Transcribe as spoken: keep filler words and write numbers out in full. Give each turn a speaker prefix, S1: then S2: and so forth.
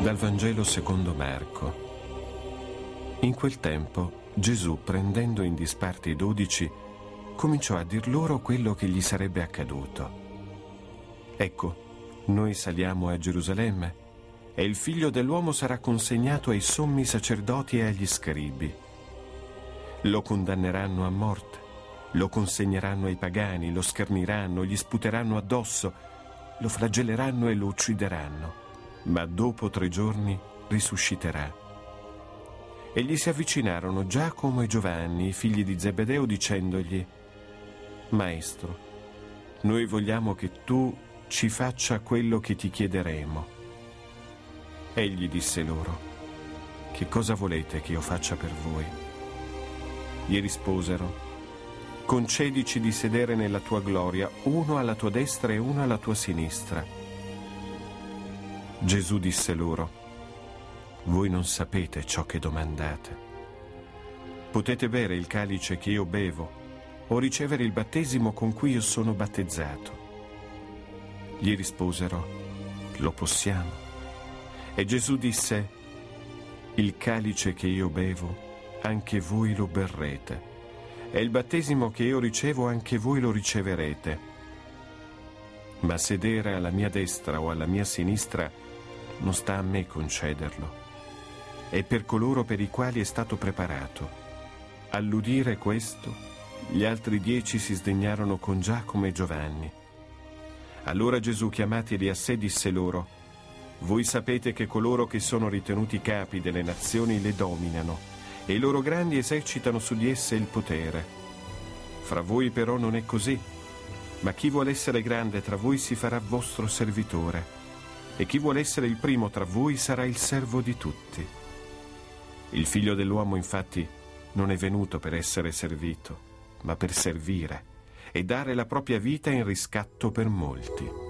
S1: Dal Vangelo secondo Marco. In quel tempo Gesù, prendendo in disparte i dodici, cominciò a dir loro quello che gli sarebbe accaduto. Ecco, noi saliamo a Gerusalemme e il Figlio dell'uomo sarà consegnato ai sommi sacerdoti e agli scribi. Lo condanneranno a morte, lo consegneranno ai pagani, lo scherniranno, gli sputeranno addosso, lo flagelleranno e lo uccideranno. Ma dopo tre giorni risusciterà. E gli si avvicinarono Giacomo e Giovanni, i figli di Zebedeo, dicendogli: Maestro, noi vogliamo che tu ci faccia quello che ti chiederemo. Egli disse loro: Che cosa volete che io faccia per voi? Gli risposero: Concedici di sedere nella tua gloria, uno alla tua destra e uno alla tua sinistra. Gesù disse loro: Voi non sapete ciò che domandate. Potete bere il calice che io bevo o ricevere il battesimo con cui io sono battezzato? Gli risposero: Lo possiamo. E Gesù disse: Il calice che io bevo, anche voi lo berrete, e il battesimo che io ricevo, anche voi lo riceverete. Ma sedere alla mia destra o alla mia sinistra non sta a me concederlo, è per coloro per i quali è stato preparato. All'udire questo, gli altri dieci si sdegnarono con Giacomo e Giovanni. Allora Gesù, chiamatili a sé, disse loro: Voi sapete che coloro che sono ritenuti capi delle nazioni le dominano, e i loro grandi esercitano su di esse il potere. Fra voi però non è così, ma chi vuole essere grande tra voi si farà vostro servitore, e chi vuole essere il primo tra voi sarà il servo di tutti. Il Figlio dell'uomo, infatti, non è venuto per essere servito, ma per servire e dare la propria vita in riscatto per molti.